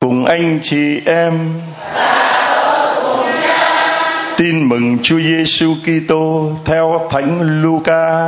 Cùng anh chị em tin mừng Chúa Giêsu Kitô theo Thánh Luca.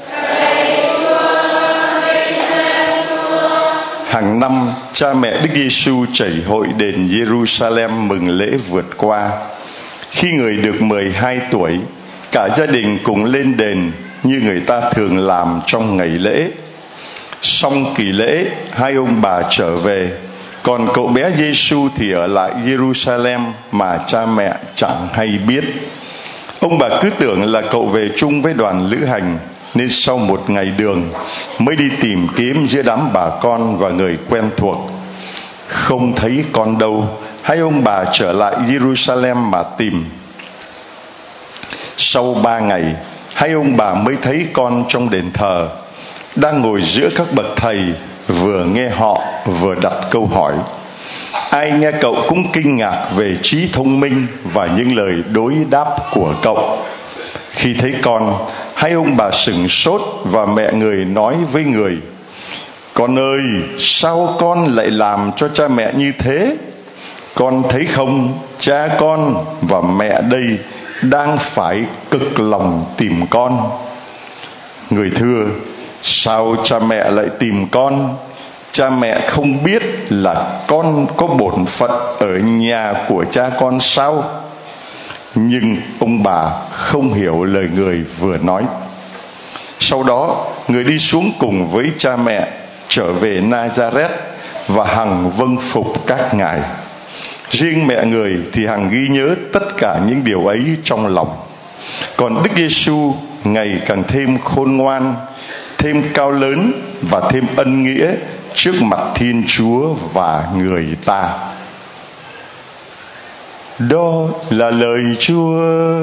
Hàng năm, cha mẹ Đức Giêsu chảy hội đền Jerusalem mừng lễ vượt qua. Khi người được 12 tuổi, cả gia đình cùng lên đền như người ta thường làm trong ngày lễ. Xong kỳ lễ, hai ông bà trở về, còn cậu bé Giêsu thì ở lại Jerusalem mà cha mẹ chẳng hay biết. Ông bà cứ tưởng là cậu về chung với đoàn lữ hành, nên sau một ngày đường mới đi tìm kiếm giữa đám bà con và người quen thuộc. Không thấy con đâu, hai ông bà trở lại Jerusalem mà tìm. Sau 3 ngày, hai ông bà mới thấy con trong đền thờ, đang ngồi giữa các bậc thầy, vừa nghe họ vừa đặt câu hỏi. Ai nghe cậu cũng kinh ngạc về trí thông minh và những lời đối đáp của cậu. Khi thấy con, hai ông bà sửng sốt và mẹ người nói với người: Con ơi, sao con lại làm cho cha mẹ như thế? Con thấy không, cha con và mẹ đây đang phải cực lòng tìm con. Người thưa: Sao cha mẹ lại tìm con? Cha mẹ không biết là con có bổn phận ở nhà của cha con sao? Nhưng ông bà không hiểu lời người vừa nói. Sau đó, người đi xuống cùng với cha mẹ trở về Nazareth và hằng vâng phục các ngài. Riêng mẹ người thì hằng ghi nhớ tất cả những điều ấy trong lòng. Còn Đức Giêsu ngày càng thêm khôn ngoan, thêm cao lớn và thêm ân nghĩa trước mặt Thiên Chúa và người ta. Đó là lời Chúa.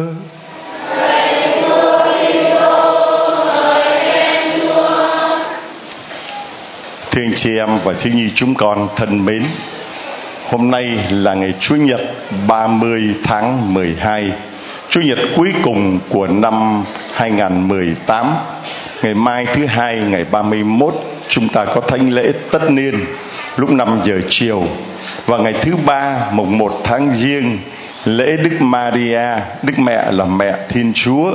Thưa anh chị em và thiếu nhi chúng con thân mến, hôm nay là ngày Chủ nhật 30 tháng 12, Chủ nhật cuối cùng của năm 2018. Ngày mai thứ Hai, ngày 31, chúng ta có thánh lễ tất niên lúc 5 giờ chiều. Và ngày thứ Ba, mùng 1 tháng Giêng, lễ Đức Maria, Đức Mẹ là Mẹ Thiên Chúa,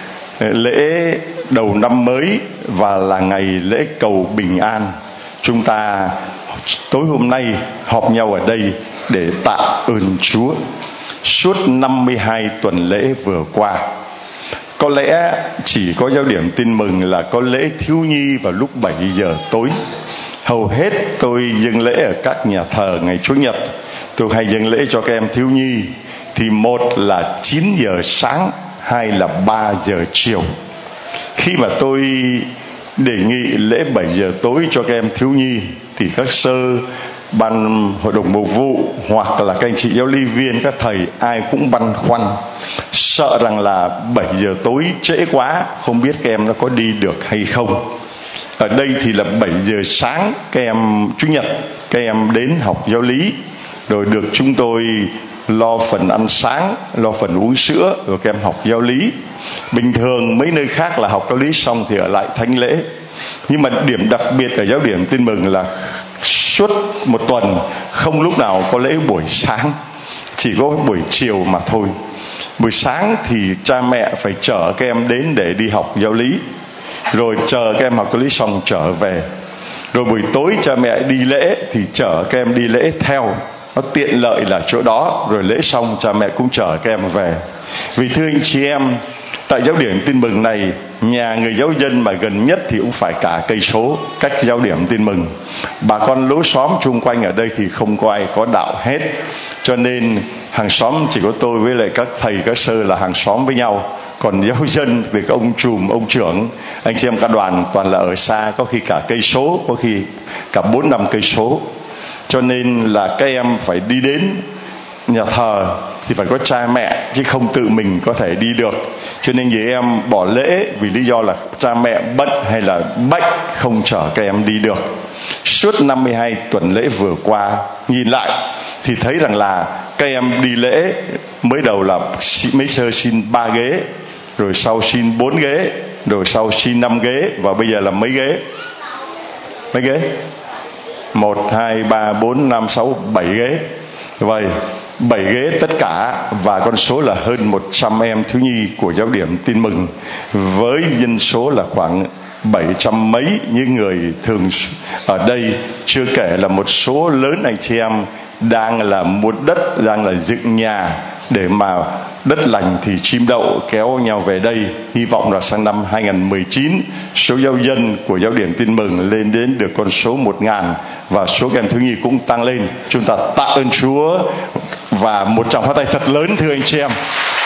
lễ đầu năm mới và là ngày lễ cầu bình an. Chúng ta tối hôm nay họp nhau ở đây để tạ ơn Chúa. Suốt 52 tuần lễ vừa qua, có lẽ chỉ có giáo điểm tin mừng là có lễ thiếu nhi vào lúc 7 giờ tối. Hầu hết tôi dâng lễ ở các nhà thờ ngày Chủ nhật, tôi hay dâng lễ cho các em thiếu nhi. Thì một là 9 giờ sáng, hai là 3 giờ chiều. Khi mà tôi đề nghị lễ 7 giờ tối cho các em thiếu nhi thì các sơ ban hội đồng mục vụ hoặc là các anh chị giáo lý viên, các thầy ai cũng băn khoăn, sợ rằng là 7 giờ tối trễ quá, không biết các em nó có đi được hay không. Ở đây thì là 7 giờ sáng các em Chủ nhật các em đến học giáo lý, rồi được chúng tôi lo phần ăn sáng, lo phần uống sữa, rồi các em học giáo lý. Bình thường mấy nơi khác là học giáo lý xong thì ở lại thánh lễ. Nhưng mà điểm đặc biệt ở giáo điểm tin mừng là suốt một tuần không lúc nào có lễ buổi sáng, chỉ có buổi chiều mà thôi. Buổi sáng thì cha mẹ phải chở các em đến để đi học giáo lý, rồi chờ các em học giáo lý xong trở về. Rồi buổi tối cha mẹ đi lễ thì chở các em đi lễ theo, nó tiện lợi là chỗ đó. Rồi lễ xong cha mẹ cũng chở các em về. Vì thưa anh chị em, tại giáo điểm tin mừng này, nhà người giáo dân mà gần nhất thì cũng phải cả cây số cách giáo điểm tin mừng. Bà con lối xóm chung quanh ở đây thì không có ai có đạo hết, cho nên hàng xóm chỉ có tôi với lại các thầy các sơ là hàng xóm với nhau. Còn giáo dân về các ông trùm, ông trưởng, anh chị em cả đoàn toàn là ở xa, có khi cả cây số, có khi cả 4-5 cây số. Cho nên là các em phải đi đến nhà thờ thì phải có cha mẹ, chứ không tự mình có thể đi được. Cho nên nhiều em bỏ lễ vì lý do là cha mẹ bận hay là bệnh, không chở các em đi được. Suốt 52 tuần lễ vừa qua, nhìn lại thì thấy rằng là các em đi lễ mới đầu là mấy sơ xin 3 ghế, rồi sau xin 4 ghế, rồi sau xin 5 ghế, và bây giờ là mấy ghế? Mấy ghế? 1, 2, 3, 4, 5, 6, 7 ghế. Vậy 7 ghế tất cả, và con số là hơn 100 em thiếu nhi của giáo điểm Tin Mừng, với dân số là khoảng 700 mấy những người thường ở đây, chưa kể là một số lớn anh chị em đang là mua đất, đang là dựng nhà để mà đất lành thì chim đậu kéo nhau về đây. Hy vọng là sang năm 2019 số giáo dân của giáo điểm Tin Mừng lên đến được con số 1.000 và số các em thiếu nhi cũng tăng lên. Chúng ta tạ ơn Chúa và một tràng pháo tay thật lớn thưa anh chị em.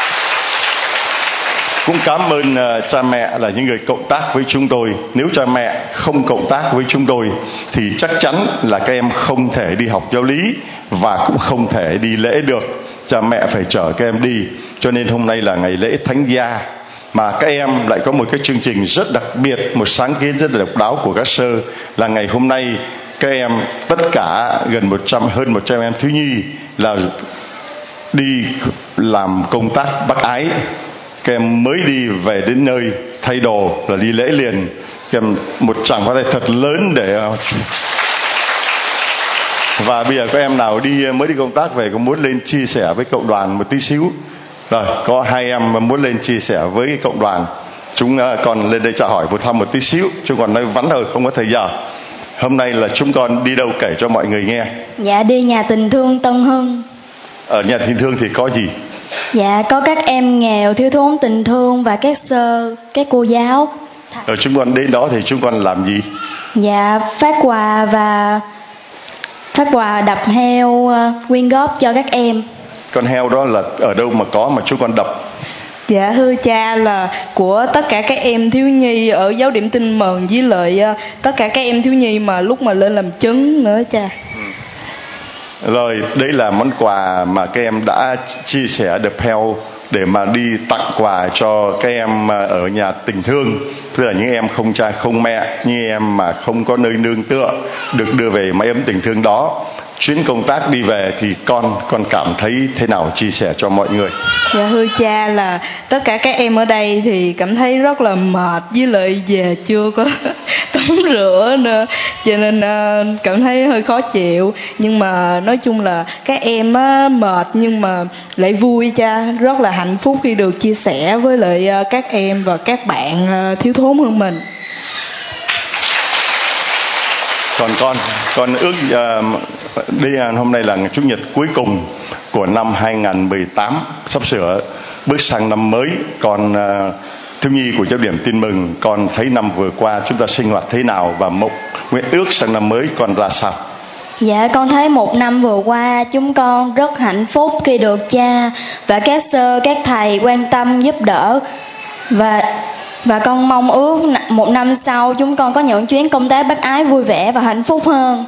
Cũng cảm ơn cha mẹ là những người cộng tác với chúng tôi. Nếu cha mẹ không cộng tác với chúng tôi thì chắc chắn là các em không thể đi học giáo lý và cũng không thể đi lễ được. Cha mẹ phải chở các em đi. Cho nên hôm nay là ngày lễ Thánh Gia, mà các em lại có một cái chương trình rất đặc biệt, một sáng kiến rất là độc đáo của các sơ, là ngày hôm nay các em tất cả gần hơn 100 em thiếu nhi là đi làm công tác bác ái. Các em mới đi về đến nơi thay đồ là đi lễ liền. Các em một tràng pháo tay thật lớn để. Và bây giờ các em nào mới đi công tác về có muốn lên chia sẻ với cộng đoàn một tí xíu? Rồi, có 2 em mà muốn lên chia sẻ với cộng đoàn. Chúng con lên đây chào hỏi một thăm một tí xíu. Chúng còn nói vắn rồi, không có thời giờ. Hôm nay là chúng con đi đâu kể cho mọi người nghe? Dạ, đi nhà tình thương Tân Hưng. Ở nhà tình thương thì có gì? Dạ, có các em nghèo thiếu thốn tình thương và các cô giáo. Ở chúng con đến đó thì chúng con làm gì? Dạ, phát quà đập heo quyên góp cho các em. Con heo đó là ở đâu mà có mà chúng con đập? Dạ thưa cha, là của tất cả các em thiếu nhi ở giáo điểm Tin Mừng, với lại tất cả các em thiếu nhi mà lúc mà lên làm chứng nữa cha. Rồi, đấy là món quà mà các em đã chia sẻ đập heo để mà đi tặng quà cho các em ở nhà tình thương, tức là những em không cha không mẹ, những em mà không có nơi nương tựa, được đưa về mái ấm tình thương đó. Chuyến công tác đi về thì con cảm thấy thế nào, chia sẻ cho mọi người? Dạ thưa cha, là tất cả các em ở đây thì cảm thấy rất là mệt, với lại về chưa có tắm rửa nữa, cho nên cảm thấy hơi khó chịu. Nhưng mà nói chung là các em mệt nhưng mà lại vui cha, rất là hạnh phúc khi được chia sẻ với lại các em và các bạn thiếu thốn hơn mình. Còn con ước đây hôm nay là ngày Chủ nhật cuối cùng của năm 2018, sắp sửa bước sang năm mới. Con thiếu nhi của giáo điểm Tin Mừng, con thấy năm vừa qua chúng ta sinh hoạt thế nào và nguyện ước sang năm mới con ra sao? Dạ, con thấy một năm vừa qua chúng con rất hạnh phúc khi được cha và các sơ, các thầy quan tâm giúp đỡ, và con mong ước một năm sau chúng con có những chuyến công tác bác ái vui vẻ và hạnh phúc hơn.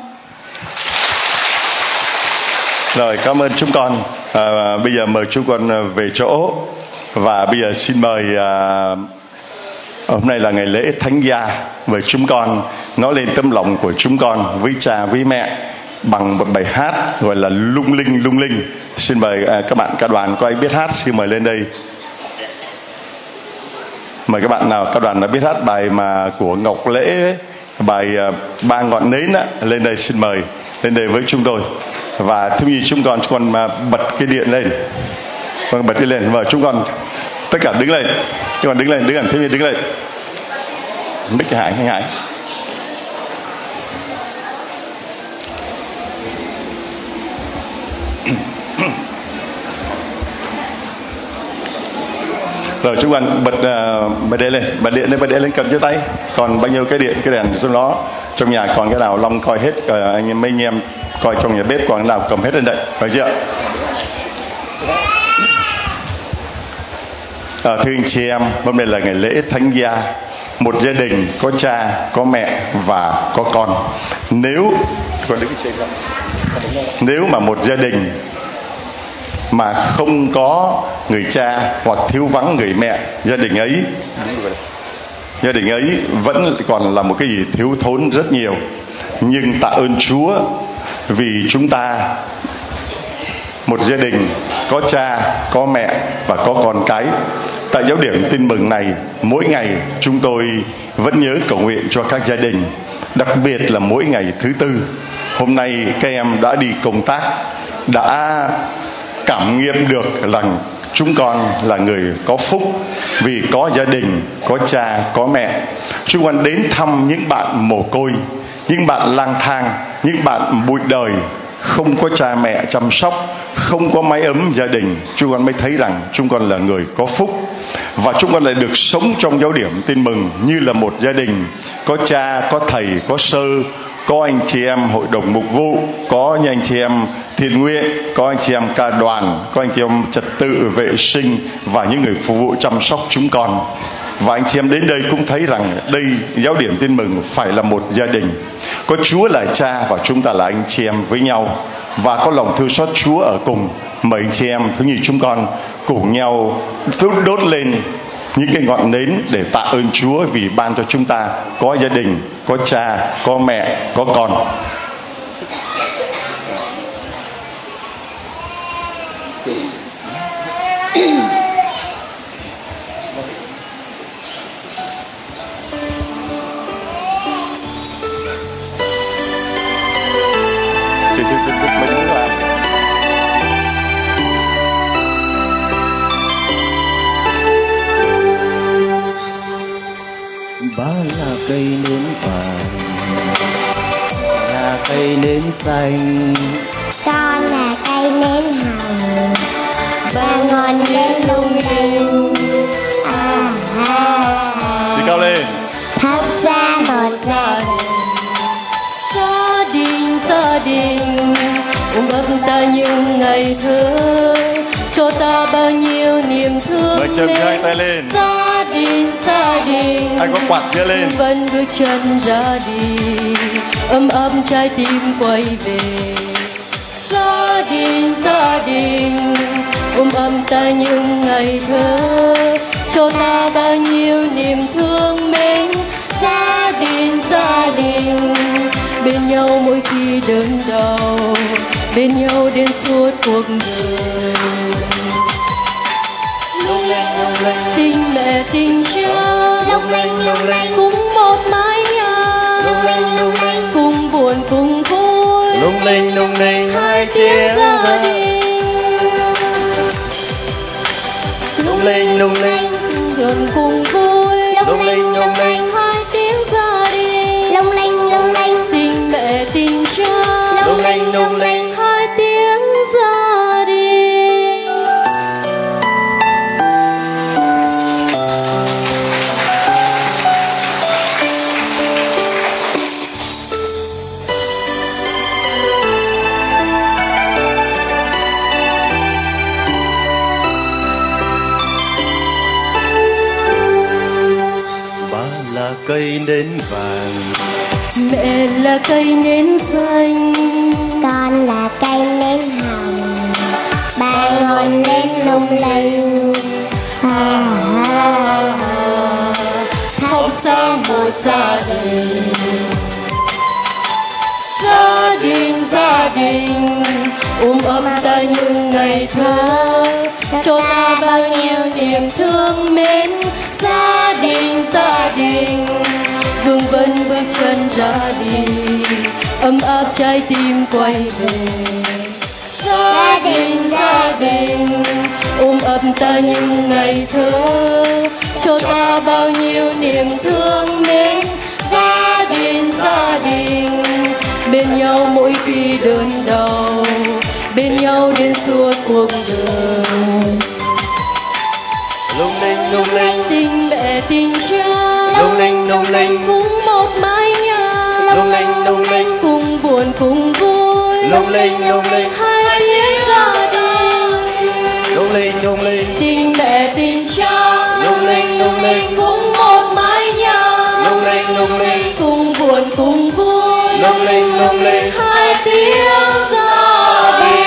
Rồi, cảm ơn chúng con. Bây giờ mời chúng con về chỗ. Và bây giờ xin mời, hôm nay là ngày lễ Thánh Gia, mời chúng con nói lên tấm lòng của chúng con với cha với mẹ bằng một bài hát gọi là Lung Linh Lung Linh. Xin mời các bạn cả đoàn có ai biết hát, xin mời lên đây. Mời các bạn nào các đoàn đã biết hát bài mà của Ngọc Lễ ấy, bài Ba Ngọn Nến á, lên đây xin mời lên đây với chúng tôi. Và thiếu nhi chúng con bật cái điện lên, vâng, bật đi lên. Và chúng con tất cả đứng lên, chúng con đứng lên, thiếu nhi đứng lên. Mic Hải. Rồi chúng con bật điện lên cầm trên tay. Còn bao nhiêu cái đèn trong đó, trong nhà còn cái nào Long coi hết, mấy anh em coi trong nhà bếp còn cái nào cầm hết lên đây, phải chưa? Thưa anh chị em, hôm nay là ngày lễ Thánh Gia. Một gia đình có cha, có mẹ và có con. Nếu mà một gia đình mà không có người cha hoặc thiếu vắng người mẹ, gia đình ấy vẫn còn là một cái gì thiếu thốn rất nhiều. Nhưng tạ ơn Chúa vì chúng ta một gia đình có cha, có mẹ và có con cái. Tại giáo điểm Tin Mừng này, mỗi ngày chúng tôi vẫn nhớ cầu nguyện cho các gia đình. Đặc biệt là mỗi ngày thứ tư. Hôm nay các em đã đi công tác, đã cảm nghiệm được rằng chúng con là người có phúc vì có gia đình, có cha, có mẹ. Chúng con đến thăm những bạn mồ côi, những bạn lang thang, những bạn bụi đời, không có cha mẹ chăm sóc, không có mái ấm gia đình. Chúng con mới thấy rằng chúng con là người có phúc. Và chúng con lại được sống trong giáo điểm Tin Mừng như là một gia đình, có cha, có thầy, có sơ, có anh chị em hội đồng mục vụ, có anh chị em thiện nguyện, có anh chị em ca đoàn, có anh chị em trật tự vệ sinh và những người phục vụ chăm sóc chúng con. Và anh chị em đến đây cũng thấy rằng đây giáo điểm Tin Mừng phải là một gia đình, có Chúa là cha và chúng ta là anh chị em với nhau, và có lòng thương xót Chúa ở cùng. Mời anh chị em cũng như chúng con cùng nhau đốt lên những cái ngọn nến để tạ ơn Chúa vì ban cho chúng ta có gia đình, có cha, có mẹ, có con. Ba là cây nến vàng, là cây nến xanh, con là cây nến hồng, ba ngọn nến lung linh. Đi cao lên. Thắp ra một gia đình ấp ta những ngày thơ, cho ta bao nhiêu niềm thương. Mời chồng hai tay lên. Gia đình Ai có quạt kia lên. vẫn bước chân ra đi, ấm áp trái tim quay về. Gia đình ấm ta những ngày thơ, cho ta bao nhiêu niềm thương mến. Gia đình bên nhau mỗi khi đớn đau, bên nhau đến suốt cuộc đời. Tình mẹ tình cha cũng một mái nhà, cùng buồn cùng vui, lung linh hai tiếng gia đình. lung linh Buồn cùng vui, lung linh hai tiếng gia đình. Tình mẹ tình cha lung linh hai tiếng gia đình. Ba là cây nến vàng, Mẹ là cây nến xanh, con là cây nến hồng, ba ngọn nến lung linh. thắp sáng một gia đình. Gia đình ấm ta những ngày thơ, cho ta bao nhiêu niềm thương mến. Gia đình vương vấn bước chân ra đi, ấm áp trái tim quay về. Gia đình ấp ta những ngày thơ, cho ta bao nhiêu niềm thương mến. Gia đình bên nhau mỗi khi đớn đau, bên nhau đến suốt cuộc đời. lung linh Tình mẹ tình cha lung linh cũng một mái nhà, lung linh cùng buồn cùng vui, lung linh hai tiếng gia đình. lung linh Tình mẹ tình cha lung linh cũng một mái nhà, lung linh cùng buồn cùng vui, lung linh hai tiếng gia đình.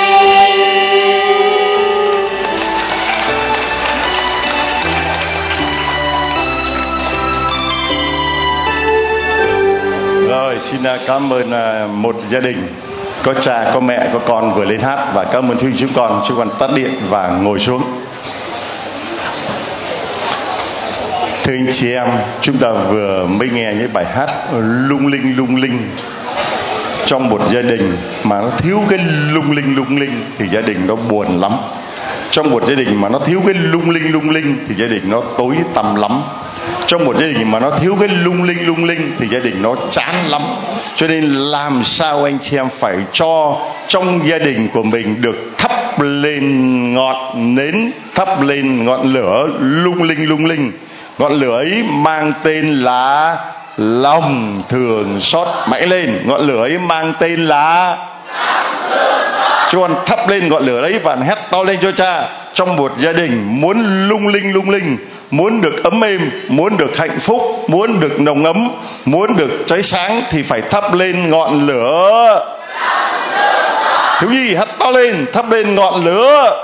Rồi, xin cảm ơn một gia đình có cha, có mẹ, có con vừa lên hát, và cảm ơn chúng con tắt điện và ngồi xuống. Thưa anh chị em, chúng ta vừa mới nghe những bài hát lung linh trong một gia đình mà nó thiếu cái lung linh thì gia đình nó buồn lắm. Trong một gia đình mà nó thiếu cái lung linh thì gia đình nó tối tăm lắm. Trong một gia đình mà nó thiếu cái lung linh thì gia đình nó chán lắm. Cho nên làm sao anh chị em phải cho trong gia đình của mình được thắp lên ngọn nến, thắp lên ngọn lửa lung linh. Ngọn lửa ấy mang tên là lòng thương xót. Mãi lên, ngọn lửa ấy mang tên là cho con thắp lên ngọn lửa đấy và hét to lên cho cha. Trong một gia đình muốn lung linh, muốn được ấm êm, muốn được hạnh phúc, muốn được nồng ấm, muốn được cháy sáng thì phải thắp lên ngọn lửa. Thiếu nhi hét to lên, thắp lên ngọn lửa.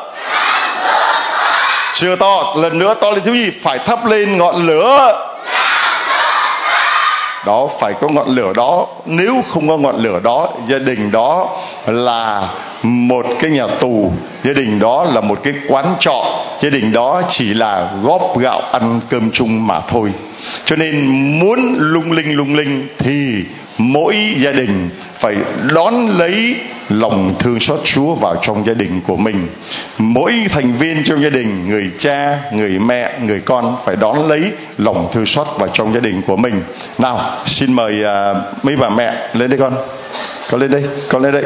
Chưa to, lần nữa to lên thiếu nhi, phải thắp lên ngọn lửa. Đó, phải có ngọn lửa đó. Nếu không có ngọn lửa đó, gia đình đó là một cái nhà tù, gia đình đó là một cái quán trọ, gia đình đó chỉ là góp gạo ăn cơm chung mà thôi. Cho nên muốn lung linh thì mỗi gia đình phải đón lấy lòng thương xót Chúa vào trong gia đình của mình. Mỗi thành viên trong gia đình, người cha, người mẹ, người con phải đón lấy lòng thương xót vào trong gia đình của mình. Nào, xin mời mấy bà mẹ lên đây con. Con lên đây, con lên đây.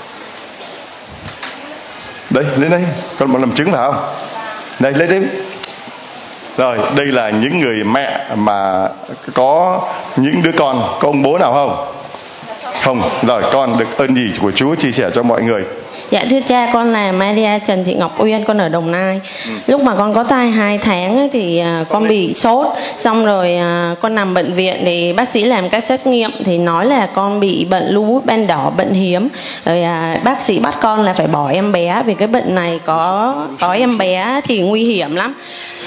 Đây, lên đây, con muốn làm chứng phải không? Đây, lên đây. Rồi, đây là những người mẹ mà có những đứa con, có ông bố nào không? Không. Rồi, con được ơn gì của Chúa chia sẻ cho mọi người? Dạ thưa cha, con là Maria Trần Thị Ngọc Uyên, con ở Đồng Nai. Lúc mà con có thai 2 tháng ấy, thì con bị sốt, xong rồi con nằm bệnh viện thì bác sĩ làm các xét nghiệm thì nói là con bị bệnh lupus ban đỏ, bệnh hiếm. Rồi bác sĩ bắt con là phải bỏ em bé vì cái bệnh này có em bé thì nguy hiểm lắm.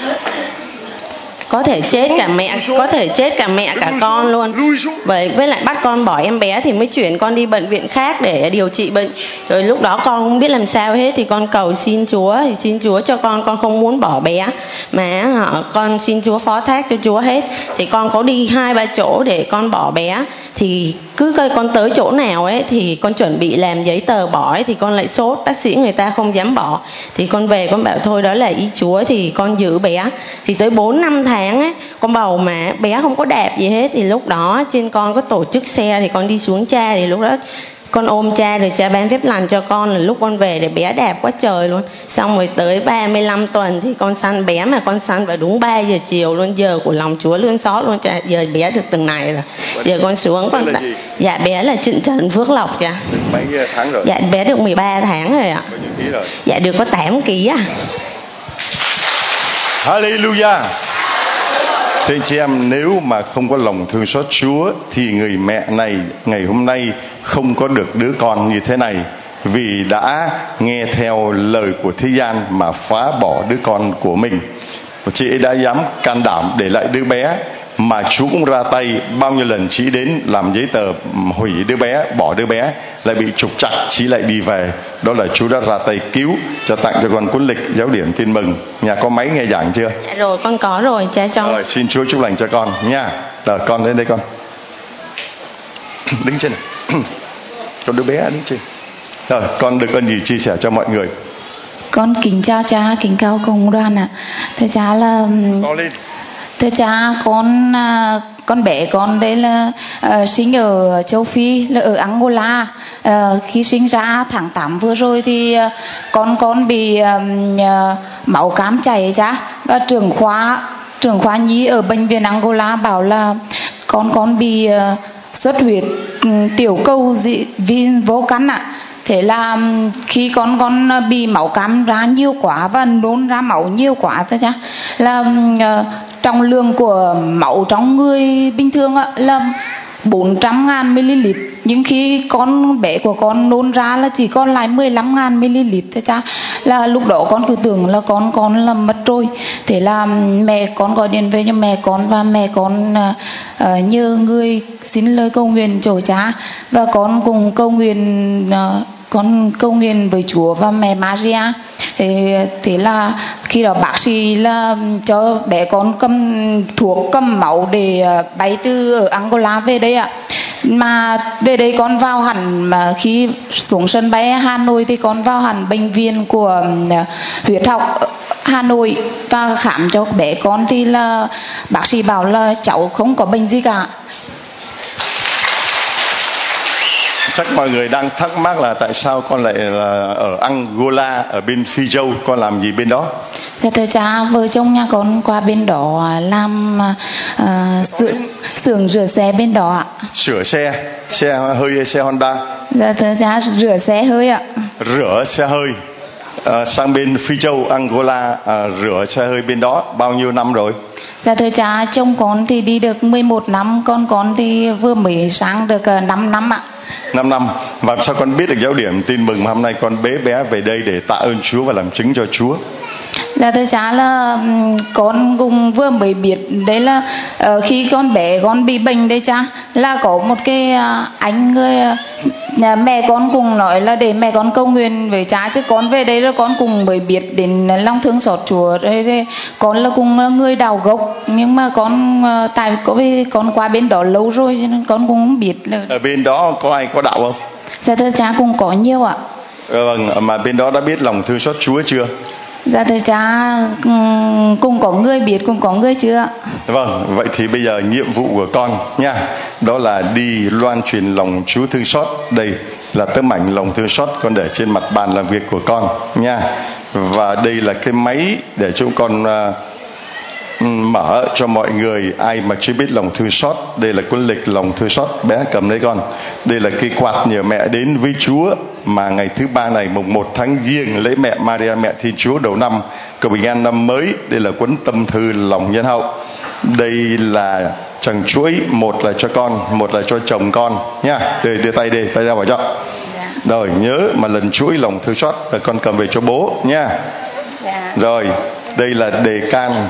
Có thể chết cả mẹ cả con luôn. Với lại bắt con bỏ em bé thì mới chuyển con đi bệnh viện khác để điều trị bệnh. Rồi lúc đó con không biết làm sao hết thì con cầu xin Chúa, thì xin Chúa cho con không muốn bỏ bé mà con xin Chúa phó thác cho Chúa hết. Thì con có đi 2-3 chỗ để con bỏ bé, thì cứ coi con tới chỗ nào ấy thì con chuẩn bị làm giấy tờ bỏ ấy, thì con lại sốt, bác sĩ người ta không dám bỏ. Thì con về con bảo thôi đó là ý Chúa thì con giữ bé. Thì tới 4-5 tháng ấy, con bầu mà bé không có đạp gì hết, thì lúc đó trên con có tổ chức xe thì con đi xuống cha, thì lúc đó con ôm cha rồi cha ban phép lành cho con, là lúc con về để bé đạp quá trời luôn. Xong rồi tới 35 tuần thì con sanh bé, mà con sanh vào đúng 3 giờ chiều luôn, giờ của lòng Chúa lương xót luôn. Giờ bé được từng này rồi. Giờ con xuống con dạ bé là Trần Phước Lộc cha. Mấy tháng rồi? Dạ bé được 13 tháng rồi ạ. Bao nhiêu ký rồi? Dạ được có 8 ký à. Hallelujah. Thưa anh chị em, nếu mà không có lòng thương xót Chúa thì người mẹ này ngày hôm nay không có được đứa con như thế này, vì đã nghe theo lời của thế gian mà phá bỏ đứa con của mình. Chị ấy đã dám can đảm để lại đứa bé, mà Chúa cũng ra tay bao nhiêu lần chị đến làm giấy tờ hủy đứa bé, bỏ đứa bé, lại bị trục trặc, chị lại đi về. Đó là Chúa đã ra tay cứu, cho tặng cho con cuốn lịch giáo điểm tin mừng. Nhà có máy nghe giảng chưa? Dạ rồi, con có rồi cha cho. Rồi, xin Chúa chúc lành cho con nha. Rồi con đến đây con. Đứng trên này. Con đứa bé đứng trên. Rồi, con được ơn gì chia sẻ cho mọi người? Con kính chào cha, kính chào cộng đoàn ạ. Thưa cha là thưa cha, con bé con đây là sinh ở châu Phi, là ở Angola. Khi sinh ra tháng 8 vừa rồi thì con bị máu cam chảy cha, và trưởng khoa nhi ở bệnh viện Angola bảo là con bị xuất huyết tiểu cầu vô căn ạ. Thế là khi con bị máu cam ra nhiều quá và nôn ra máu nhiều quá thôi cha, là trọng lượng của máu trong người bình thường là 400.000 ml, nhưng khi con bé của con nôn ra là chỉ còn lại 15.000 ml thôi cha. Là lúc đó con cứ tưởng là con là mất rồi. Thế là mẹ con gọi điện về cho mẹ con, và mẹ con nhờ người xin lời cầu nguyện chỗ cha, và con cùng cầu nguyện, con cầu nguyện với Chúa và mẹ Maria. Thế là khi đó bác sĩ là cho bé con cầm thuốc cầm máu để bay từ ở Angola về đây ạ. Mà về đây con vào hẳn, mà khi xuống sân bay Hà Nội thì con vào hẳn bệnh viện của huyết học Hà Nội và khám cho bé con thì là bác sĩ bảo là cháu không có bệnh gì cả. Chắc mọi người đang thắc mắc là tại sao con lại là ở Angola, ở bên Phi Châu, con làm gì bên đó? Dạ thưa cha, vợ chồng nhà con qua bên đó làm xưởng rửa xe bên đó ạ. Sửa xe hơi hay xe Honda? Dạ thưa cha, rửa xe hơi ạ. Rửa xe hơi sang bên Phi Châu, Angola, rửa xe hơi bên đó bao nhiêu năm rồi? Dạ thưa cha, chồng con thì đi được 11 năm, con thì vừa mới sang được 5 năm ạ. 5 năm. Và sao con biết được giáo điểm tin mừng mà hôm nay con bế bé về đây để tạ ơn Chúa và làm chứng cho Chúa? Dạ thưa cha, là con cũng vừa mới biết đấy là khi con bé con bị bệnh đấy cha, là có một cái anh người mẹ con cùng nói là để mẹ con cầu nguyện với cha, chứ con về đây là con cùng mới biết đến lòng thương xót Chúa. Rồi con là cùng là người đào gốc, nhưng mà con tại con qua bên đó lâu rồi cho nên con cũng không biết là... Ở bên đó có ai có đạo không? Dạ thưa cha, cũng có nhiều ạ. Vâng, mà bên đó đã biết lòng thương xót Chúa chưa? Dạ thưa cha, cũng có người biết, cũng có người chưa. Vâng, vậy thì bây giờ nhiệm vụ của con nha, đó là đi loan truyền lòng Chúa thương xót. Đây là tấm ảnh lòng thương xót con để trên mặt bàn làm việc của con nha. Và đây là cái máy để chúng con mở cho mọi người ai mà chưa biết lòng thương xót. Đây là cuốn lịch lòng thương xót, bé cầm lấy con. Đây là cái quạt nhờ mẹ đến với Chúa mà ngày thứ ba này mùng 1 tháng Giêng lễ mẹ Maria mẹ Thiên Chúa đầu năm cầu bình an năm mới. Đây là cuốn tâm thư lòng nhân hậu. Đây là tràng chuỗi, một là cho con, một là cho chồng con nha. Đưa tay đi, tay ra vào cho. Rồi nhớ mà lần chuỗi lòng thương xót là con cầm về cho bố nha. Rồi đây là đề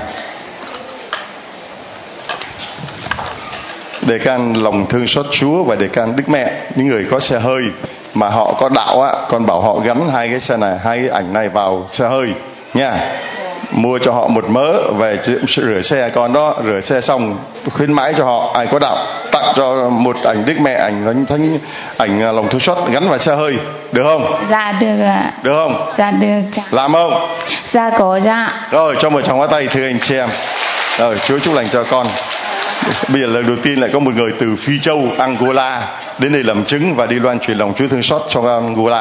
can lòng thương xót Chúa và đề can Đức Mẹ. Những người có xe hơi mà họ có đạo á, con bảo họ gắn hai cái xe này, hai cái ảnh này vào xe hơi nha. Mua cho họ một mớ về rửa xe con đó, rửa xe xong khuyến mãi cho họ, ai có đạo tặng cho một ảnh Đức Mẹ, ảnh lòng thương xót gắn vào xe hơi, được không? Dạ được ạ. Được không? Dạ được cha. Làm không? Dạ có dạ. Rồi cho một tràng pháo tay thưa anh chị em. Rồi Chúa chúc lành cho con. Bây giờ lần đầu tiên lại có một người từ Phi Châu, Angola đến đây làm chứng và đi loan truyền lòng Chúa thương xót cho Angola.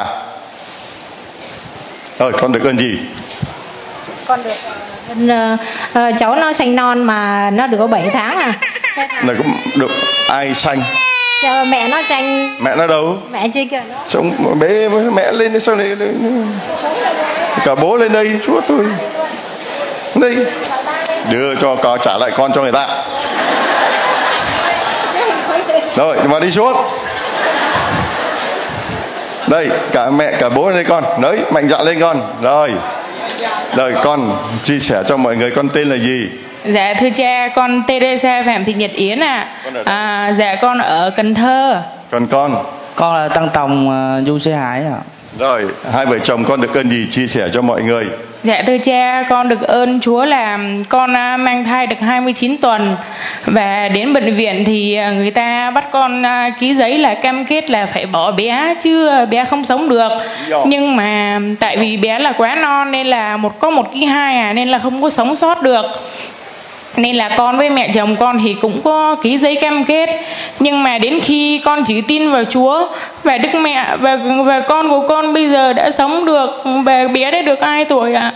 Rồi con được ơn gì? Con được cháu nó sanh non mà nó được có 7 tháng à. Là cũng được ai sanh? Mẹ nó sanh. Mẹ nó đâu? Mẹ chưa kìa. Xong bé mẹ lên đây sao này? Cả bố lên đây, Chúa tôi. Đây. Đưa cho có trả lại con cho người ta. Rồi, mà đi xuống. Đây, cả mẹ cả bố lên đây con. Đấy, mạnh dạn lên con. Rồi. Rồi con chia sẻ cho mọi người con tên là gì? Dạ thưa cha, con Teresa Phạm Thị Nhật Yến ạ. Dạ con ở Cần Thơ. Còn con? Con là Tăng Tòng Du Sĩ Hải ạ. Rồi, hai vợ chồng con được ơn gì chia sẻ cho mọi người? Dạ thưa cha, con được ơn Chúa là con mang thai được 29 tuần. Và đến bệnh viện thì người ta bắt con ký giấy là cam kết là phải bỏ bé chứ bé không sống được. Nhưng mà tại vì bé là quá non nên là có 1,2 kg nên là không có sống sót được. Nên là con với mẹ chồng con thì cũng có ký giấy cam kết. Nhưng mà đến khi con chỉ tin vào Chúa và Đức Mẹ và con của con bây giờ đã sống được. Và bé đã được 2 tuổi ạ.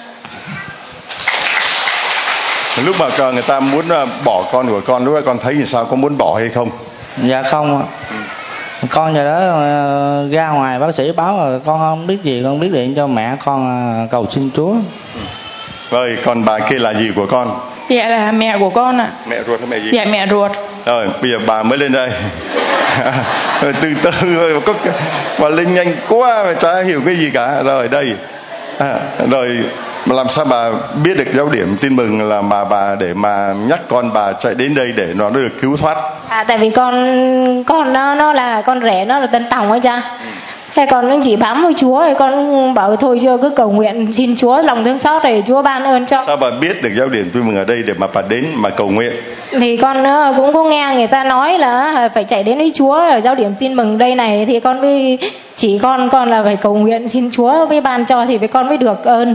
Lúc mà người ta muốn bỏ con của con, lúc đó con thấy thì sao, có muốn bỏ hay không? Dạ không ạ. Con giờ đó ra ngoài bác sĩ báo rồi con không biết gì, con biết điện cho mẹ con cầu xin Chúa. Rồi còn bà kia là gì của con? Dạ là mẹ của con ạ. Mẹ ruột hay mẹ gì? Dạ mẹ ruột. Rồi bây giờ bà mới lên đây. Từ từ có bà lên nhanh quá mà chả hiểu cái gì cả. Rồi đây rồi mà làm sao bà biết được giáo điểm tin mừng là mà bà để mà nhắc con bà chạy đến đây để nó được cứu thoát? Tại vì con nó là con rể nó là tên Tòng ấy cha. Thế con chỉ bám vào Chúa, thì con bảo thôi chưa, cứ cầu nguyện xin Chúa lòng thương xót để Chúa ban ơn cho. Sao bà biết được giáo điểm Vui Mừng ở đây để mà bà đến mà cầu nguyện? Thì con cũng có nghe người ta nói là phải chạy đến với Chúa ở giáo điểm Tin Mừng đây này, thì con mới chỉ con là phải cầu nguyện xin Chúa với ban cho thì với con mới được ơn.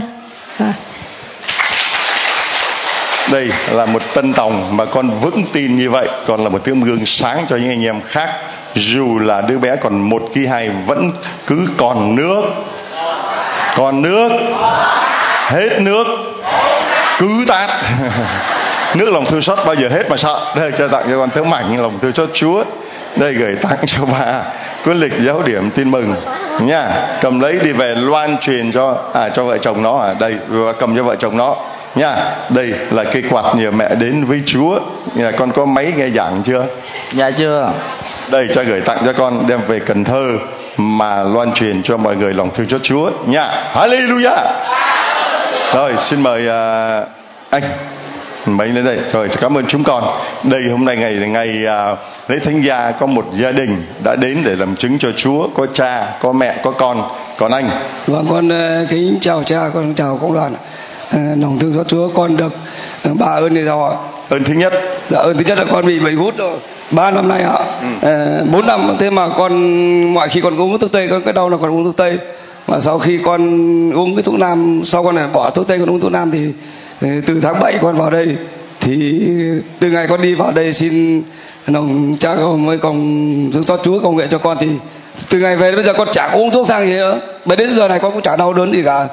Đây là một tân tòng mà con vững tin như vậy, con là một tấm gương sáng cho những anh em khác. Dù là đứa bé còn 1 kg 2 vẫn cứ còn nước, hết nước cứ tát. Nước lòng thương xót bao giờ hết mà sợ. Đây cho tặng cho con tấm ảnh lòng thương xót Chúa. Đây gửi tặng cho bà cuốn lịch giáo điểm Tin Mừng nha. Cầm lấy đi về loan truyền cho vợ chồng nó ở đây, cầm cho vợ chồng nó nha. Đây là cây quạt nhờ mẹ đến với Chúa. Nhà con có máy nghe giảng chưa? Dạ chưa. Đây cho gửi tặng cho con, đem về Cần Thơ mà loan truyền cho mọi người lòng thương cho Chúa nha. Hallelujah. Rồi xin mời anh mấy lên đây. Rồi cảm ơn chúng con. Đây hôm nay ngày lễ thánh gia, có một gia đình đã đến để làm chứng cho Chúa, có cha, có mẹ, có con, còn anh. Vâng, con kính chào cha, con chào công đoàn. Lòng thương cho Chúa, con được 3 ơn như sau ạ. Ơn thứ nhất? Dạ, ơn thứ nhất là con bị bệnh gút rồi 3 năm nay ạ. 4 năm, thế mà con mọi khi con uống thuốc tây, con cái đau là còn uống thuốc tây. Mà sau khi con uống cái thuốc nam, sau con lại bỏ thuốc tây, con uống thuốc nam thì từ tháng 7 con vào đây, thì từ ngày con đi vào đây xin lòng cha con mới cùng thương xót Chúa cầu nguyện cho con, thì từ ngày về đến bây giờ con chả uống thuốc thang gì nữa, bởi đến giờ này con cũng chả đau đớn gì cả.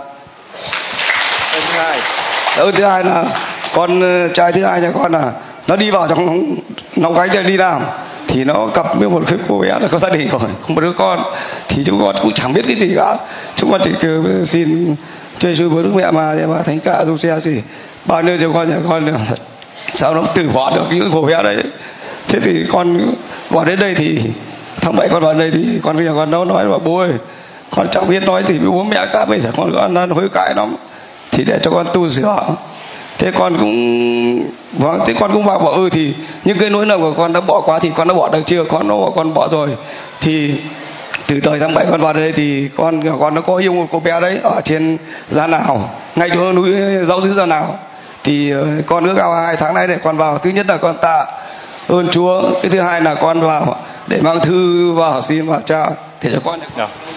Ơn thứ hai là con trai thứ hai nhà con là nó đi vào trong nóng gánh để đi làm, thì nó gặp với một cái cô bé là có gia đình rồi, không có đứa con, thì chúng con cũng chẳng biết cái gì cả. Chúng con chỉ xin chơi với Đức Mẹ mà Thánh Cả Du Xe gì bao nhiêu cho con nhà con sao nó từ bỏ được những cô bé đấy. Thế thì con vào đến đây thì tháng 7 con vào đây thì con nhà con nó nói là bố ơi, con chẳng biết nói thì với bố mẹ cả, bây giờ con ăn hối cải lắm, thì để cho con tu sửa. Thế con cũng bảo thì những cái nỗi nào của con đã bỏ qua thì con đã bỏ được chưa? Con bỏ rồi. Thì từ thời tháng 7 con vào đây thì con nó có yêu một cô bé đấy ở trên Gia Nào, ngay chỗ núi Dẫu Dữ Gia Nào. Thì con ước ao 2 tháng nay để con vào. Thứ nhất là con tạ ơn Chúa, cái thứ hai là con vào để mang thư vào xin vào cha để cho con.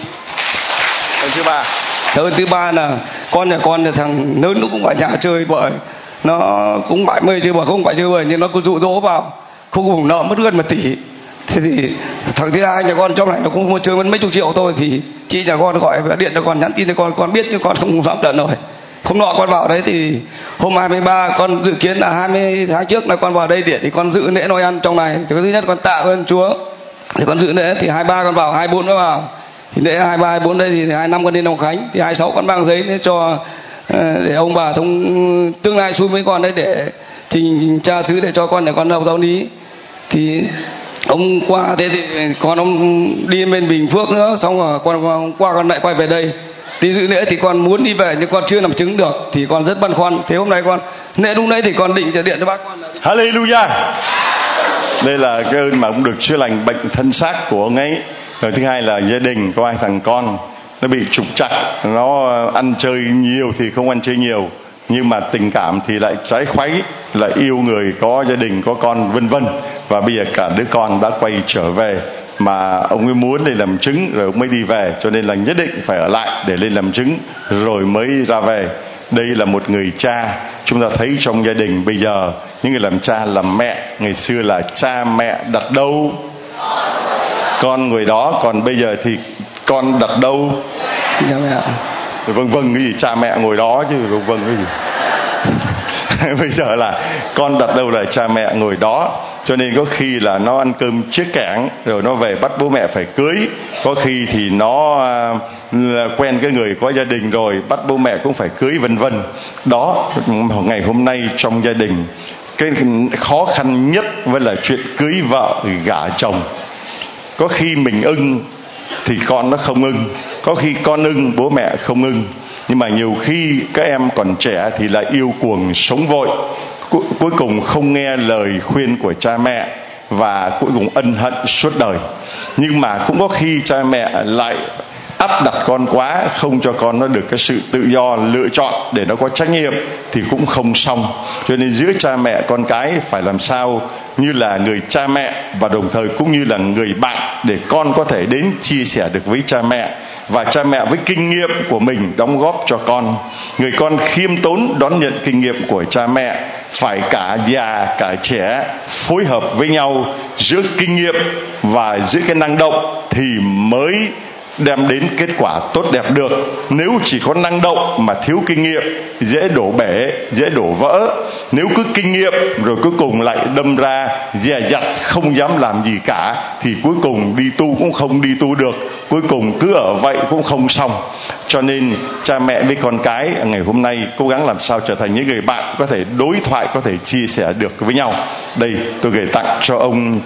Ơn thứ ba. Ơn thứ ba là con nhà con là thằng lớn nó cũng ở nhà chơi bời, nó cũng mãi mê chơi bời, không phải chơi bời nhưng nó cứ dụ dỗ vào, không cùng nợ mất gần 1 tỷ. Thế thì thằng thứ hai nhà con trong này nó cũng mua chơi mất mấy chục triệu thôi, thì chị nhà con gọi điện cho con, nhắn tin cho con biết chứ con không dám đợi nổi. Hôm nọ con vào đấy thì hôm 23 con dự kiến là 20 tháng trước là con vào đây để con dự lễ Noel trong này. Thì thứ nhất con tạ ơn Chúa thì con dự lễ, thì 23 con vào, 24 nó vào. Thì lễ 23, 24 đây thì 25 con đi Long Khánh, thì 26 con mang giấy để cho để ông bà thông tương lai xui với con đấy để trình cha xứ để cho con nhà con học giáo lý. Thì ông qua thế thì ông đi bên Bình Phước nữa, xong rồi con lại quay về đây. Đi dự lễ thì con muốn đi về nhưng con chưa làm chứng được, thì con rất băn khoăn. Thế hôm nay con lễ lúc nãy thì con định điện cho bác con. Hallelujah. Đây là cái ơn mà cũng được chữa lành bệnh thân xác của ông ấy. Rồi thứ hai là gia đình có 2 thằng con nó bị trục trặc, nó ăn chơi nhiều thì không ăn chơi nhiều, nhưng mà tình cảm thì lại trái khuấy, lại yêu người, có gia đình, có con vân vân. Và bây giờ cả đứa con đã quay trở về, mà ông ấy muốn lên làm chứng rồi ông mới đi về, cho nên là nhất định phải ở lại để lên làm chứng rồi mới ra về. Đây là một người cha. Chúng ta thấy trong gia đình bây giờ những người làm cha làm mẹ, ngày xưa là cha mẹ đặt đâu con người đó, còn bây giờ thì con đặt đâu cha mẹ. Vâng vâng cái gì cha mẹ ngồi đó chứ, vâng vâng cái gì. Bây giờ là con đặt đâu là cha mẹ ngồi đó. Cho nên có khi là nó ăn cơm chiếc kẽng rồi nó về bắt bố mẹ phải cưới, có khi thì nó quen cái người có gia đình rồi bắt bố mẹ cũng phải cưới vân vân. Đó, ngày hôm nay trong gia đình cái khó khăn nhất với là chuyện cưới vợ gả chồng. Có khi mình ưng thì con nó không ưng, có khi con ưng bố mẹ không ưng. Nhưng mà nhiều khi các em còn trẻ thì lại yêu cuồng sống vội, cuối cùng không nghe lời khuyên của cha mẹ và cuối cùng ân hận suốt đời. Nhưng mà cũng có khi cha mẹ lại áp đặt con quá, không cho con nó được cái sự tự do lựa chọn để nó có trách nhiệm thì cũng không xong. Cho nên giữa cha mẹ con cái phải làm sao như là người cha mẹ và đồng thời cũng như là người bạn để con có thể đến chia sẻ được với cha mẹ, và cha mẹ với kinh nghiệm của mình đóng góp cho con. Người con khiêm tốn đón nhận kinh nghiệm của cha mẹ, phải cả già cả trẻ phối hợp với nhau giữa kinh nghiệm và giữa cái năng động thì mới đem đến kết quả tốt đẹp được. Nếu chỉ có năng động mà thiếu kinh nghiệm, dễ đổ bể, dễ đổ vỡ. Nếu cứ kinh nghiệm rồi cuối cùng lại đâm ra dè dặt không dám làm gì cả thì cuối cùng đi tu cũng không đi tu được, cuối cùng cứ ở vậy cũng không xong. Cho nên cha mẹ với con cái ngày hôm nay cố gắng làm sao trở thành những người bạn có thể đối thoại, có thể chia sẻ được với nhau. Đây tôi gửi tặng cho ông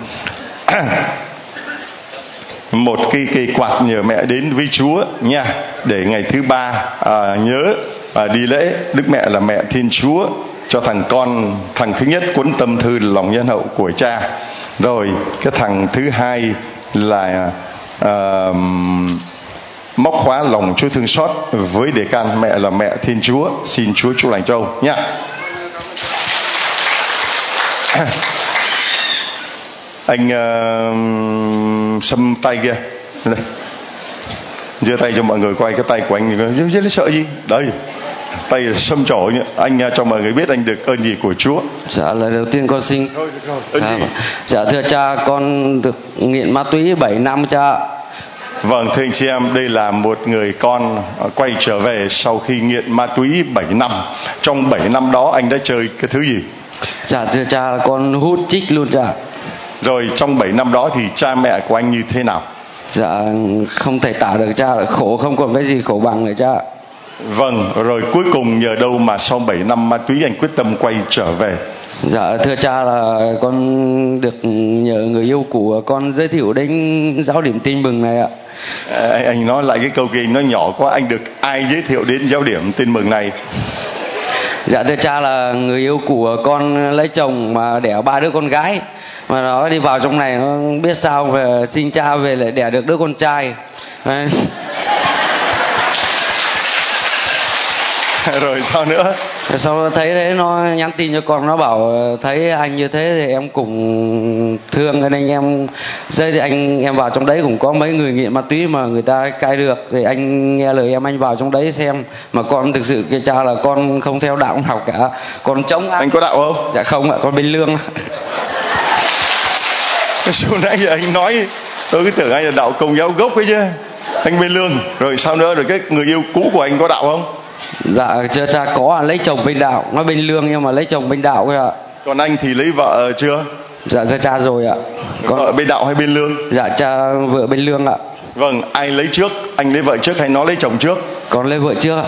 một cái quạt nhờ mẹ đến với Chúa nha, để ngày thứ ba nhớ đi lễ Đức Mẹ là mẹ Thiên Chúa cho thằng con. Thằng thứ nhất cuốn tâm thư lòng nhân hậu của cha, rồi cái thằng thứ hai là móc khóa lòng Chúa thương xót với đề can mẹ là mẹ Thiên Chúa. Xin Chúa chúc lành cho ông nhé. Anh xâm tay kia đây, giơ tay cho mọi người coi cái tay của anh, rất sợ gì đây, tay xâm trổ nhỉ. Anh cho mọi người biết anh được ơn gì của Chúa. Dạ, lời đầu tiên con xin dạ thưa cha, con được nghiện ma túy 7 năm cha. Vâng, thưa anh chị em, đây là một người con quay trở về sau khi nghiện ma túy 7 năm. Trong 7 năm đó anh đã chơi cái thứ gì? Dạ thưa cha, con hút chích luôn cha. Rồi trong 7 năm đó thì cha mẹ của anh như thế nào? Dạ không thể tả được cha, khổ không còn cái gì khổ bằng rồi cha. Vâng, rồi cuối cùng nhờ đâu mà sau 7 năm ma túy anh quyết tâm quay trở về? Dạ thưa cha, là con được nhờ người yêu của con giới thiệu đến giáo điểm Tin Mừng này ạ. Anh nói lại cái câu kia nó nhỏ quá, anh được ai giới thiệu đến giáo điểm Tin Mừng này? Dạ thưa cha, là người yêu của con lấy chồng mà đẻ 3 đứa con gái, mà nó đi vào trong này nó biết sao về sinh cha về lại đẻ được đứa con trai. Rồi sao nữa? Sau thấy thế nó nhắn tin cho con, nó bảo thấy anh như thế thì em cũng thương anh em. Rồi thì em vào trong đấy cũng có mấy người nghiện ma túy mà người ta cai được, thì anh nghe lời em, anh vào trong đấy xem. Mà con thực sự cái cha là con không theo đạo không học cả, con chống anh có đạo không? Dạ không ạ, con bên lương. Số nãy giờ anh nói tôi cứ tưởng anh là đạo Công giáo gốc ấy chứ. Anh bên lương. Rồi sao nữa? Rồi cái người yêu cũ của anh có đạo không? Dạ chưa cha, có lấy chồng bên đạo, nó bên lương nhưng mà lấy chồng bên đạo thôi ạ. Còn anh thì lấy vợ chưa? Dạ thưa cha rồi ạ. Vợ bên đạo hay bên lương? Dạ cha vợ bên lương ạ. Vâng, ai lấy trước? Anh lấy vợ trước hay nó lấy chồng trước? Con lấy vợ trước ạ.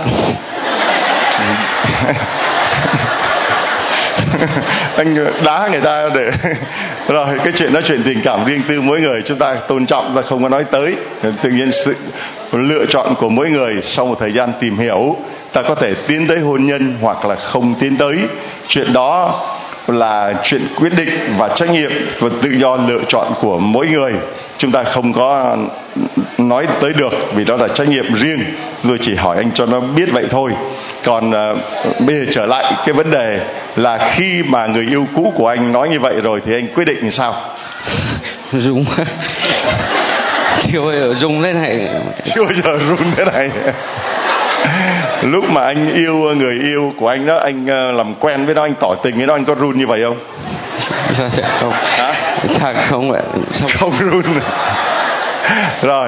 Anh đá người ta để rồi cái chuyện đó chuyện tình cảm riêng tư mỗi người, chúng ta tôn trọng, ta không có nói tới. Tự nhiên sự lựa chọn của mỗi người sau một thời gian tìm hiểu, ta có thể tiến tới hôn nhân hoặc là không tiến tới. Chuyện đó là chuyện quyết định và trách nhiệm và tự do lựa chọn của mỗi người, chúng ta không có nói tới được vì đó là trách nhiệm riêng. Tôi chỉ hỏi anh cho nó biết vậy thôi. Còn bây giờ trở lại cái vấn đề là khi mà người yêu cũ của anh nói như vậy rồi thì anh quyết định như sao? Rung. Chưa bao giờ rung thế này. Chưa bao giờ rung thế này. Lúc mà anh yêu người yêu của anh đó, anh làm quen với nó, anh tỏ tình với nó, anh có run như vậy không? Không. Hả? Chắc không ạ. Không run. Rồi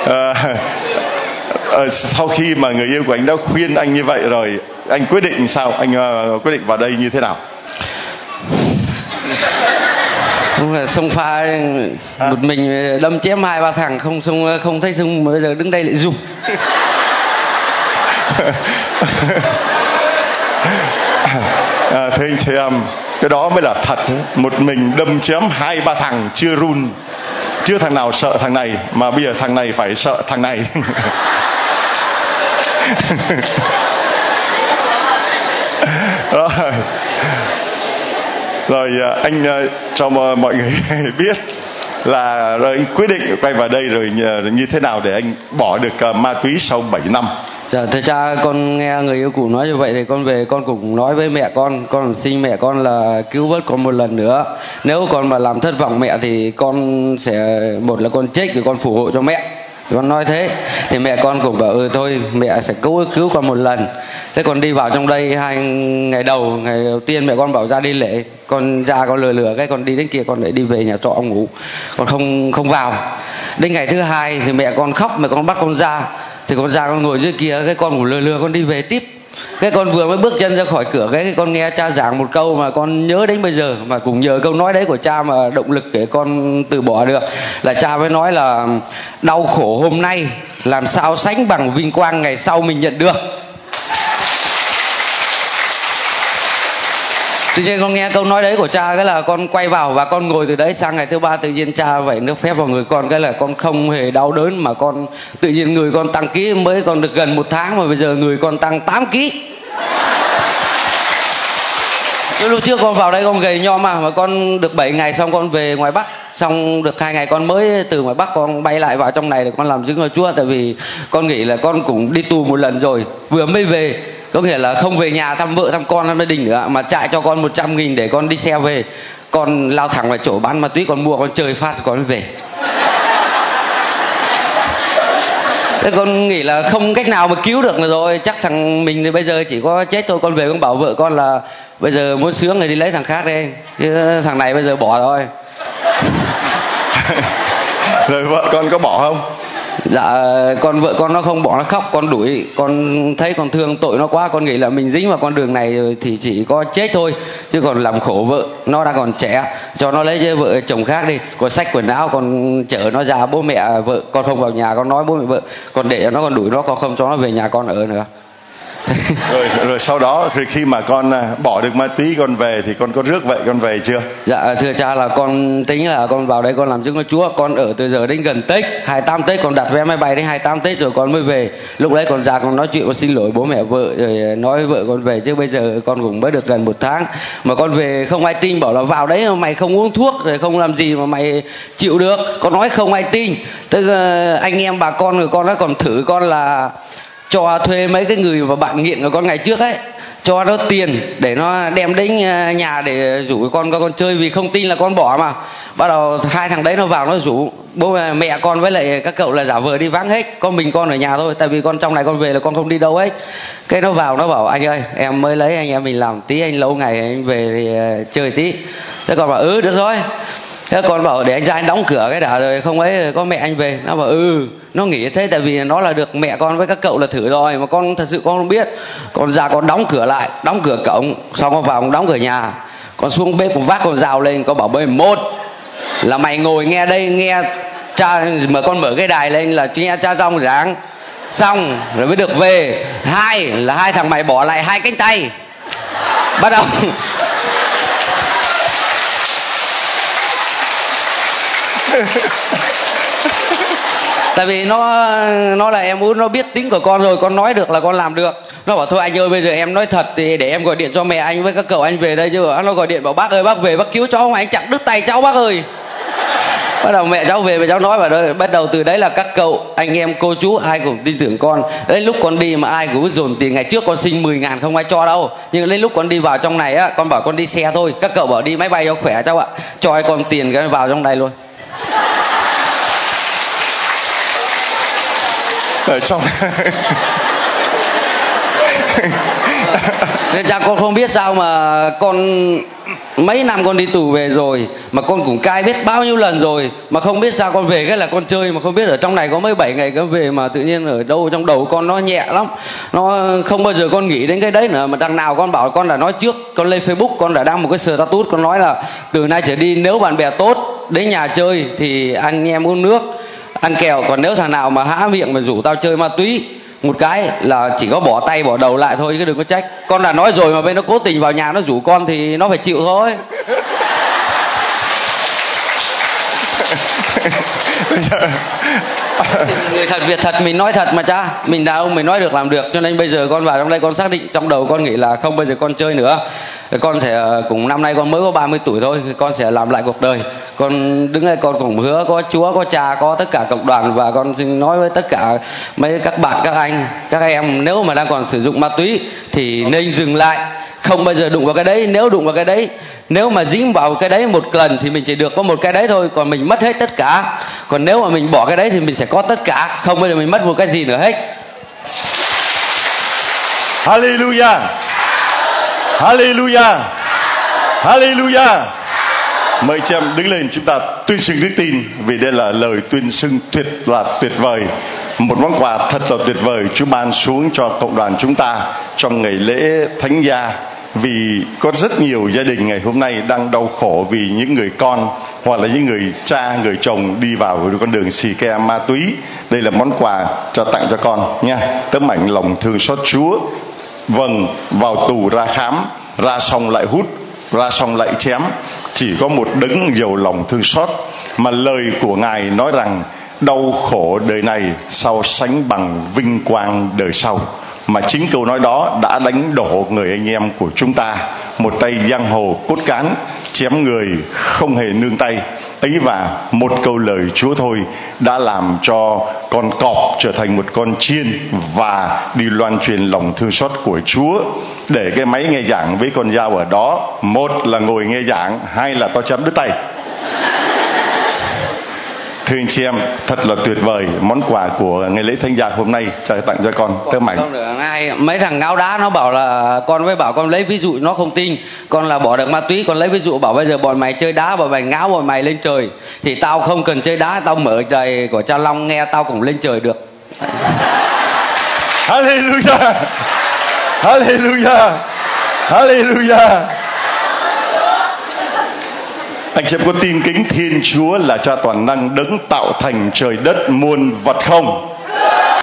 sau khi mà người yêu của anh đã khuyên anh như vậy rồi, anh quyết định sao? Anh quyết định vào đây như thế nào? Không là xông pha một mình đâm chém 2-3 thằng không thấy xung, bây giờ đứng đây lại rung. Thưa anh chị em, cái đó mới là thật. Một mình đâm chém 2-3 thằng chưa run, chưa thằng nào sợ thằng này, mà bây giờ thằng này phải sợ thằng này. Rồi anh cho mọi người biết là rồi anh quyết định quay vào đây rồi như thế nào để anh bỏ được ma túy sau 7 năm? Dạ, thưa cha, con nghe người yêu cũ nói như vậy thì con về con cũng nói với mẹ con xin mẹ con là cứu vớt con một lần nữa. Nếu con mà làm thất vọng mẹ thì con sẽ, một là con chết rồi con phù hộ cho mẹ. Con nói thế thì mẹ con cũng bảo thôi mẹ sẽ cứu con một lần. Thế con đi vào trong đây 2 ngày đầu tiên mẹ con bảo ra đi lễ, con ra con lừa cái con đi đến kia con lại đi về nhà trọ ngủ, con không vào. Đến ngày thứ 2 thì mẹ con khóc, mẹ con bắt con ra, thì con ra con ngồi dưới kia, cái con cũng lừa con đi về tiếp. Cái con vừa mới bước chân ra khỏi cửa cái con nghe cha giảng một câu mà con nhớ đến bây giờ, mà cũng nhờ câu nói đấy của cha mà động lực để con từ bỏ được. Là cha mới nói là đau khổ hôm nay làm sao sánh bằng vinh quang ngày sau mình nhận được. Tự nhiên con nghe câu nói đấy của cha cái là con quay vào và con ngồi từ đấy sang ngày thứ 3 tự nhiên cha vậy nước phép vào người con cái là con không hề đau đớn, mà con tự nhiên người con tăng ký, mới còn được gần 1 tháng mà bây giờ người con tăng 8 ký. Lúc trước con vào đây con gầy nhom mà con được 7 ngày xong con về ngoài Bắc, xong được 2 ngày con mới từ ngoài Bắc con bay lại vào trong này để con làm chứng cho Chúa. Tại vì con nghĩ là con cũng đi tù một lần rồi, vừa mới về, có nghĩa là không về nhà thăm vợ thăm con thăm gia đình nữa, mà chạy cho con 100.000 để con đi xe về. Con lao thẳng vào chỗ bán ma túy, con mua, con chơi phát rồi con mới về. Thế con nghĩ là không cách nào mà cứu được nữa rồi, chắc thằng mình thì bây giờ chỉ có chết thôi. Con về con bảo vợ con là bây giờ muốn sướng thì đi lấy thằng khác đi, chứ thằng này bây giờ bỏ rồi. Rồi vợ con có bỏ không? Dạ, con vợ con nó không bỏ, nó khóc, con đuổi. Con thấy con thương tội nó quá, con nghĩ là mình dính vào con đường này thì chỉ có chết thôi, chứ còn làm khổ vợ, nó đang còn trẻ, cho nó lấy với vợ chồng khác đi. Con xách quần áo con chở nó ra, bố mẹ vợ con không vào nhà, con nói bố mẹ vợ con để nó, con đuổi nó, con không cho nó về nhà con ở nữa. Rồi sau đó khi mà con bỏ được ma túy con về thì con có rước vợ con về chưa? Dạ thưa cha là con tính là con vào đây con làm chứng cho Chúa, con ở từ giờ đến gần Tết 28 Tết, con đặt vé máy bay đến 28 Tết rồi con mới về. Lúc đấy con ra con nói chuyện, con xin lỗi bố mẹ vợ rồi nói với vợ con về, chứ bây giờ con cũng mới được gần 1 tháng mà con về không ai tin, bảo là vào đấy mà mày không uống thuốc rồi không làm gì mà mày chịu được. Con nói không ai tin. Tức anh em bà con rồi con nó còn thử con là cho thuê mấy cái người mà bạn nghiện của con ngày trước ấy, cho nó tiền để nó đem đến nhà để rủ con chơi, vì không tin là con bỏ mà. Bắt đầu 2 thằng đấy nó vào nó rủ bố mẹ con với lại các cậu là giả vờ đi vắng hết, có mình con ở nhà thôi, tại vì con trong này con về là con không đi đâu hết. Cái nó vào nó bảo anh ơi em mới lấy anh em mình làm tí, anh lâu ngày anh về thì chơi tí. Thế con bảo được rồi. Thế con bảo để anh ra anh đóng cửa cái đã rồi không ấy có mẹ anh về. Nó bảo nó nghĩ thế, tại vì nó là được mẹ con với các cậu là thử rồi, mà con thật sự con không biết. Con ra con đóng cửa lại, đóng cửa cổng, xong con vào con đóng cửa nhà. Con xuống bếp con vác con dao lên, con bảo bơi một là mày ngồi nghe đây, nghe cha, mà con mở cái đài lên là nghe cha rong giảng xong rồi mới được về. 2 là 2 thằng mày bỏ lại 2 cánh tay. Bắt đầu tại vì nó là em út, nó biết tính của con rồi, con nói được là con làm được. Nó bảo thôi anh ơi bây giờ em nói thật thì để em gọi điện cho mẹ anh với các cậu anh về đây, chứ nó gọi điện bảo bác ơi bác về bác cứu cháu, anh chặt đứt tay cháu bác ơi. Bắt đầu mẹ cháu về, mẹ cháu nói vào đó, bắt đầu từ đấy là các cậu anh em cô chú ai cũng tin tưởng con. Đấy lúc con đi mà ai cũng dồn tiền, ngày trước con xin 10.000 không ai cho đâu, nhưng đến lúc con đi vào trong này á, con bảo con đi xe thôi, các cậu bảo đi máy bay cho khỏe cháu ạ, cho ai con tiền cái vào trong này luôn. Ở trong nên cha con không biết sao mà con mấy năm con đi tù về rồi mà con cũng cai biết bao nhiêu lần rồi, mà không biết sao con về cái là con chơi, mà không biết ở trong này có mấy 7 ngày con về mà tự nhiên ở đâu trong đầu con nó nhẹ lắm, nó không bao giờ con nghĩ đến cái đấy nữa. Mà đằng nào con bảo con đã nói trước, con lên Facebook con đã đăng một cái status, con nói là từ nay trở đi nếu bạn bè tốt đến nhà chơi thì anh em uống nước ăn kẹo, còn nếu thằng nào mà há miệng mà rủ tao chơi ma túy một cái là chỉ có bỏ tay bỏ đầu lại thôi, chứ đừng có trách. Con đã nói rồi mà bên nó cố tình vào nhà nó rủ con thì nó phải chịu thôi. Người thật việc thật, mình nói thật mà cha, mình đàn ông mình nói được làm được, cho nên bây giờ con vào trong đây con xác định trong đầu con nghĩ là không bao giờ con chơi nữa. Con sẽ cũng năm nay con mới có 30 tuổi thôi, con sẽ làm lại cuộc đời. Con đứng đây con cũng hứa có Chúa, có Cha, có tất cả cộng đoàn, và con xin nói với tất cả mấy các bạn, các anh, các em, nếu mà đang còn sử dụng ma túy thì nên dừng lại, không bao giờ đụng vào cái đấy. Nếu đụng vào cái đấy, nếu mà dính vào cái đấy một lần thì mình chỉ được có một cái đấy thôi, còn mình mất hết tất cả. Còn nếu mà mình bỏ cái đấy thì mình sẽ có tất cả, không bao giờ mình mất một cái gì nữa hết. Hallelujah, Hallelujah, Hallelujah. Mời chị em đứng lên, chúng ta tuyên xưng đức tin, vì đây là lời tuyên xưng tuyệt vời, một món quà thật là tuyệt vời Chúa ban xuống cho cộng đoàn chúng ta trong ngày lễ Thánh Gia. Vì có rất nhiều gia đình ngày hôm nay đang đau khổ vì những người con hoặc là những người cha, người chồng đi vào con đường xì ke ma túy. Đây là món quà cho tặng cho con nha. Tấm ảnh lòng thương xót Chúa. Vâng, vào tù ra khám, ra xong lại hút, ra xong lại chém, chỉ có một đấng giàu lòng thương xót, mà lời của Ngài nói rằng đau khổ đời này sao sánh bằng vinh quang đời sau. Mà chính câu nói đó đã đánh đổ người anh em của chúng ta. Một tay giang hồ cốt cán, chém người không hề nương tay ấy, và một câu lời Chúa thôi đã làm cho con cọp trở thành một con chiên và đi loan truyền lòng thương xót của Chúa. Để cái máy nghe giảng với con dao ở đó, một là ngồi nghe giảng, hai là to chấm đứt tay. Thưa anh chị em, thật là tuyệt vời món quà của ngày lễ Thánh Gia hôm nay cho tặng cho con. Tớ mạnh. Không được, mấy thằng ngáo đá nó bảo là con với bảo con lấy ví dụ, nó không tin. Con là bỏ được ma túy, con lấy ví dụ bảo bây giờ bọn mày chơi đá, bọn mày ngáo, bọn mày lên trời. Thì tao không cần chơi đá, tao mở trời của Cha Long nghe, tao cũng lên trời được. Hallelujah, Hallelujah, Hallelujah. Anh chị em có tin kính Thiên Chúa là Cha toàn năng đấng tạo thành trời đất muôn vật không?